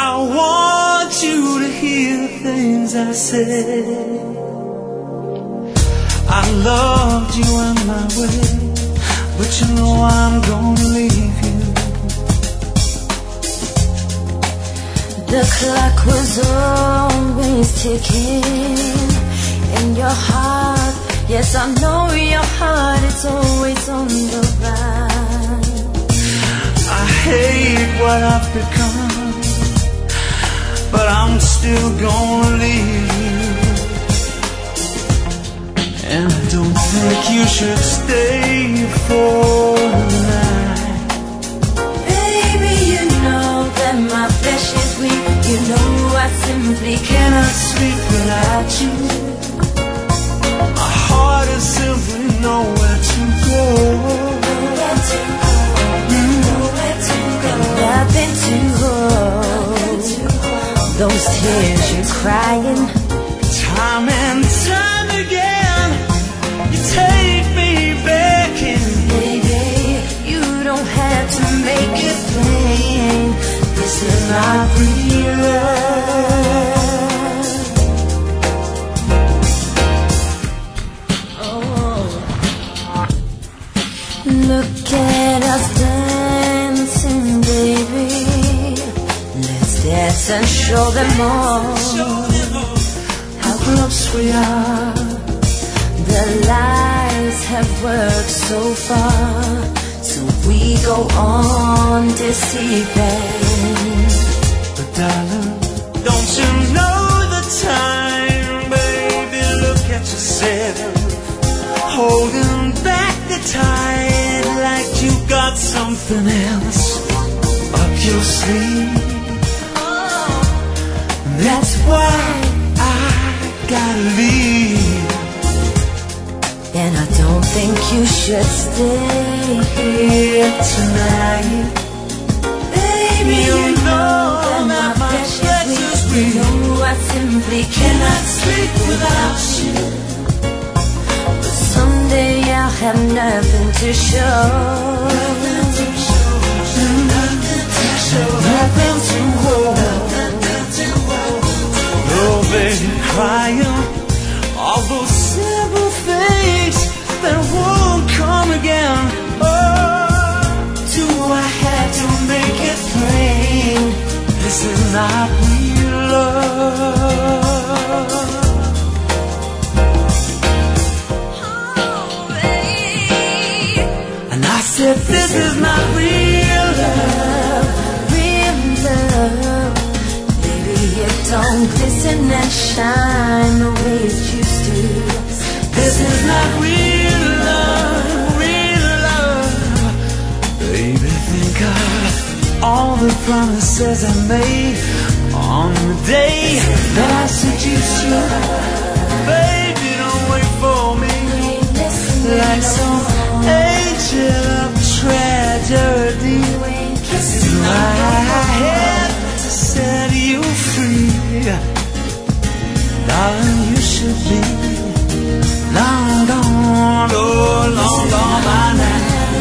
I want you to hear the things I said. I loved you in my way, but you know I'm gonna leave you. The clock was always ticking in your heart. Yes, I know your heart is always on the run. I hate what I've become, but I'm still gonna leave you. And I don't think you should stay for the night. Baby, you know that my flesh is weak. You know I simply cannot sleep without you. My heart is simply nowhere to go. Nowhere to go, nowhere to go. And nothing to hold. Those tears you're crying, Time and time again, you take me back in. baby, you don't have to make it plain. This is not real love. Oh, look at us dancing, baby. Let's dance and show them all how close we are. The lies have worked so far, so we go on deceiving. But darling, don't you know the time, baby? Look at yourself, holding back the tide like you got something else up your sleeve. That's why I gotta leave. And I don't think you should stay here tonight. Baby, you know that my flesh is weak. You know I simply cannot sleep without you. But someday I'll have nothing to show. Nothing to show. Nothing to hold. Oh, baby, crying all those simple things that won't come again. Oh, do I have to make it plain? This is not real love. And I said, this is not real love. Real love. It don't glisten and shine the way it used to. This is not real love, real love. Baby, think of all the promises I made on the day that I seduced you. Baby, don't wait for me like some angel of tragedy. I had to set you free. Darling, you should be long gone, oh, long gone by now.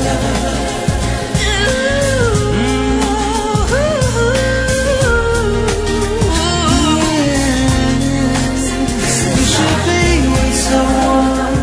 You should be someone.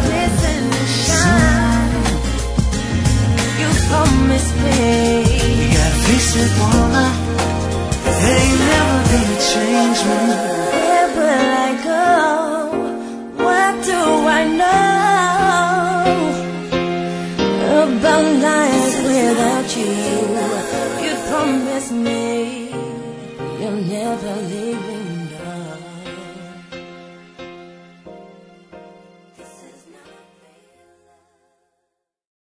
You promised me. You gotta face it, woman. There ain't never gonna change me. Where will I go? What do I know about life without you? You promised me you'll never leave me.